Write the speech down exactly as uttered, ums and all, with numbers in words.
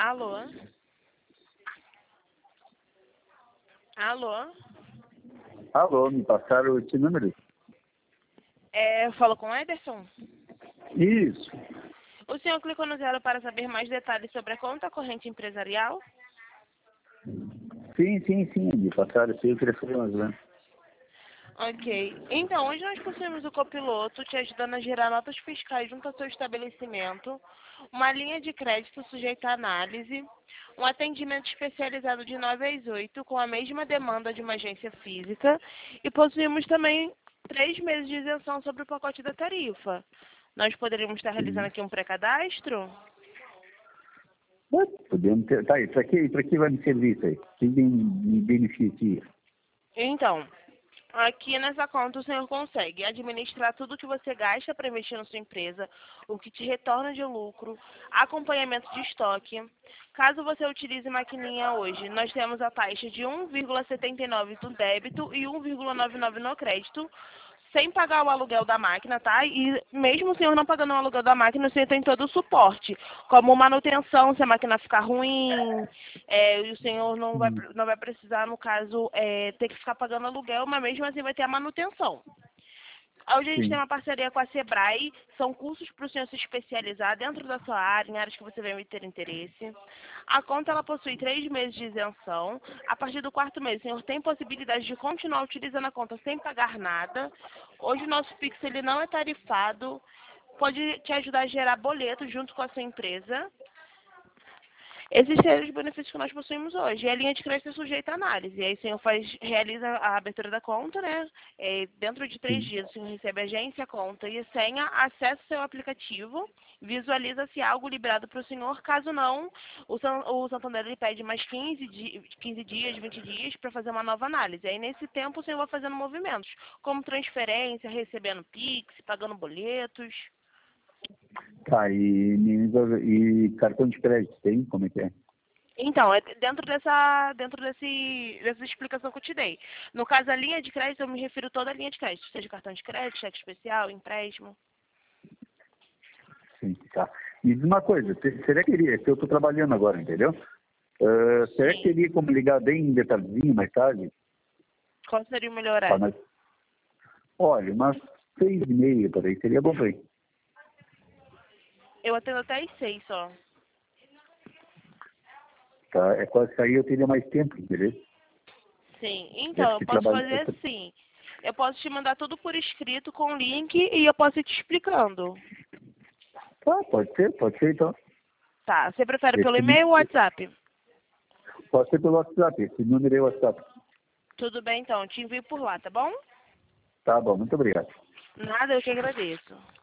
Alô? Alô? Alô, me passaram esse número? É, eu falo com o Ederson? Isso. O senhor clicou no zero para saber mais detalhes sobre a conta corrente empresarial? Sim, sim, sim, me passaram esse telefone, mas, né? Ok. Então, hoje nós possuímos o copiloto te ajudando a gerar notas fiscais junto ao seu estabelecimento, uma linha de crédito sujeita à análise, um atendimento especializado de nove às oito com a mesma demanda de uma agência física e possuímos também três meses de isenção sobre o pacote da tarifa. Nós poderíamos estar realizando aqui um pré-cadastro? Mas podemos ter... Tá aí, para que, para que vai me servir isso aí? Que me, me beneficia? Então, aqui nessa conta o senhor consegue administrar tudo que você gasta para investir na sua empresa, o que te retorna de lucro, acompanhamento de estoque. Caso você utilize maquininha hoje, nós temos a taxa de um vírgula setenta e nove no débito e um vírgula noventa e nove no crédito, sem pagar o aluguel da máquina, tá? E mesmo o senhor não pagando o aluguel da máquina, o senhor tem todo o suporte, como manutenção, se a máquina ficar ruim, é, e o senhor não vai, Hum, não vai precisar, no caso, é, ter que ficar pagando aluguel, mas mesmo assim vai ter a manutenção. Hoje a gente tem sim. uma parceria com a Sebrae, são cursos para o senhor se especializar dentro da sua área, em áreas que você vai ter interesse. A conta ela possui três meses de isenção. A partir do quarto mês, o senhor tem possibilidade de continuar utilizando a conta sem pagar nada. Hoje o nosso Pix ele não é tarifado, pode te ajudar a gerar boletos junto com a sua empresa. Esses seriam os benefícios que nós possuímos hoje. E a linha de crédito é sujeita à análise. E aí o senhor faz, realiza a abertura da conta, né? É, dentro de três Sim. dias o senhor recebe a agência, a conta e a senha, acessa o seu aplicativo, visualiza se há algo liberado para o senhor. Caso não, o, San, o Santander ele pede mais quinze, di, quinze dias, vinte dias para fazer uma nova análise. Aí nesse tempo o senhor vai fazendo movimentos, como transferência, recebendo Pix, pagando boletos. Tá, e, me- e cartão de crédito tem? Como é que é? Então, é dentro dessa, dentro desse, dessa explicação que eu te dei. No caso, a linha de crédito, eu me refiro a toda a linha de crédito, seja cartão de crédito, cheque especial, empréstimo. Sim, tá. Me diz uma coisa, te- será que iria, que eu estou trabalhando agora, entendeu? Ah, será que Sim. teria como ligar bem em detalhezinho mais tarde? Qual seria o melhor Tá, horário? mas, olha, umas seis e meia por aí, seria bom pra aí. Eu atendo até às seis só. Tá, é quase que aí eu teria mais tempo, beleza? Sim. É Então, eu porque posso trabalho. fazer assim. Eu posso te mandar tudo por escrito com o link e eu posso ir te explicando. Tá, pode ser, pode ser então. Tá. Você prefere pelo Esse, e-mail ou WhatsApp? pode ser pelo WhatsApp, esse número é o WhatsApp. Tudo bem, então. Te envio por lá, tá bom? Tá bom, muito obrigado. Nada, eu que agradeço.